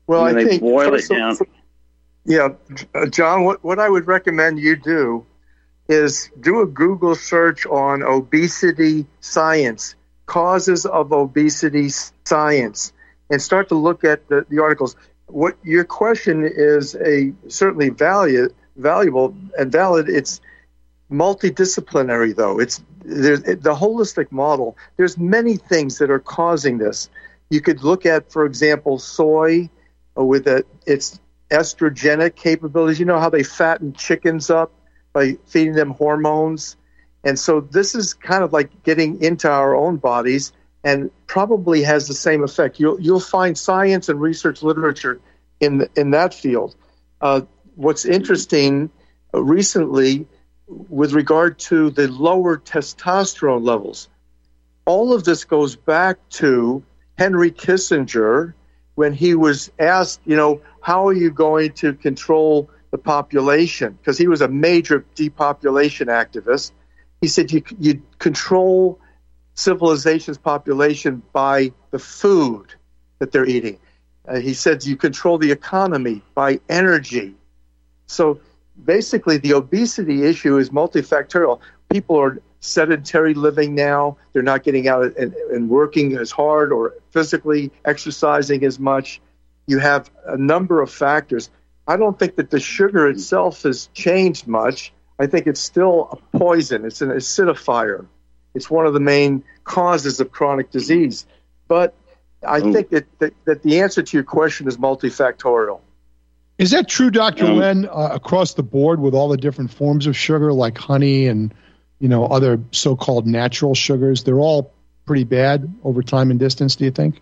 Well, and I they think boil it first of- down. Yeah, uh, John, what, what I would recommend you do is do a Google search on obesity science, causes of obesity science, and start to look at the, the articles. What your question is a certainly value, valuable and valid. It's multidisciplinary, though. It's there's it, the holistic model. There's many things that are causing this. You could look at, for example, soy uh, with a, its estrogenic capabilities. You know how they fatten chickens up by feeding them hormones? And so this is kind of like getting into our own bodies and probably has the same effect. You'll you'll find science and research literature in in that field. Uh, what's interesting uh, recently with regard to the lower testosterone levels, all of this goes back to Henry Kissinger when he was asked, you know, how are you going to control the population? Because he was a major depopulation activist. He said you you control civilization's population by the food that they're eating. Uh, he said you control the economy by energy. So basically the obesity issue is multifactorial. People are sedentary living now. They're not getting out and, and working as hard or physically exercising as much. You have a number of factors. I don't think that the sugar itself has changed much. I think it's still a poison. It's an acidifier. It's one of the main causes of chronic disease. But I think that, that, that the answer to your question is multifactorial. Is that true, Doctor Um, Len, uh, across the board with all the different forms of sugar like honey and, you know, other so-called natural sugars? They're all pretty bad over time and distance, do you think?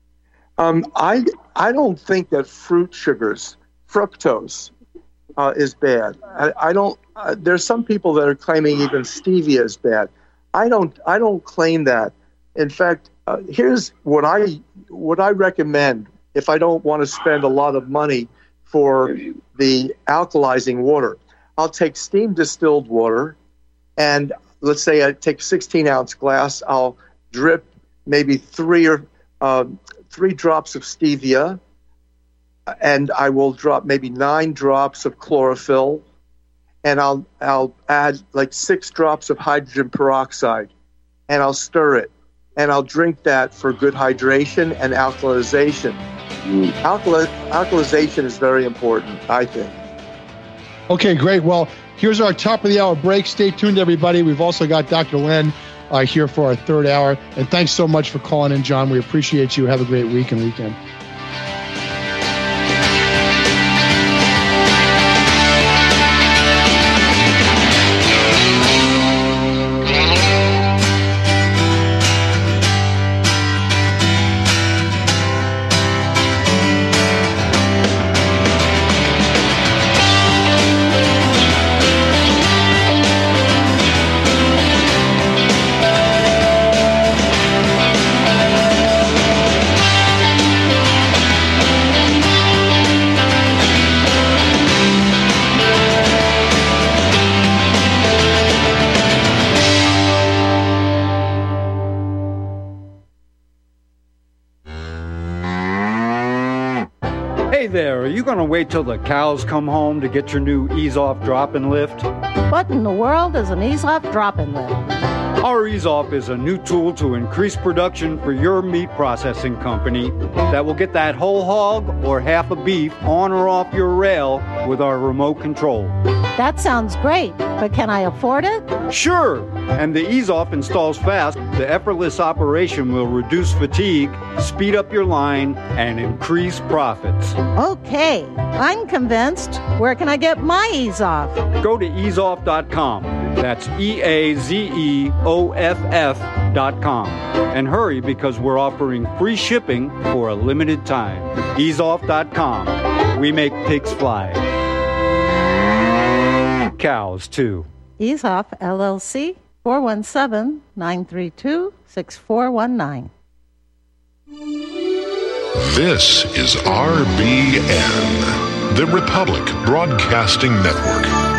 Um, I I don't think that fruit sugars, fructose, uh, is bad. I, I don't. Uh, there's some people that are claiming even stevia is bad. I don't. I don't claim that. In fact, uh, here's what I what I recommend if I don't want to spend a lot of money for the alkalizing water. I'll take steam distilled water, and let's say I take a sixteen ounce glass. I'll drip maybe three or uh, three drops of stevia, and I will drop maybe nine drops of chlorophyll, and I'll I'll add like six drops of hydrogen peroxide, and I'll stir it, and I'll drink that for good hydration and alkalization. Mm. Alkali- alkalization is very important, I think. Okay, great. Well, here's our top of the hour break. Stay tuned, everybody. We've also got Doctor Len uh, here for our third hour. And thanks so much for calling in, John. We appreciate you. Have a great week and weekend. There, are you going to wait till the cows come home to get your new Ease Off Drop and Lift? What in the world is an Ease Off Drop and Lift? Our Ease Off is a new tool to increase production for your meat processing company that will get that whole hog or half a beef on or off your rail with our remote control. That sounds great, but can I afford it? Sure, and the Ease Off installs fast. The effortless operation will reduce fatigue, speed up your line, and increase profits. Okay, I'm convinced. Where can I get my Ease Off? Go to ease off dot com. That's E A Z E O F F dot com. And hurry because we're offering free shipping for a limited time. ease off dot com. We make pigs fly. Cows, too. Ease Off, L L C, four one seven, nine three two, six four one nine. This is R B N, the Republic Broadcasting Network.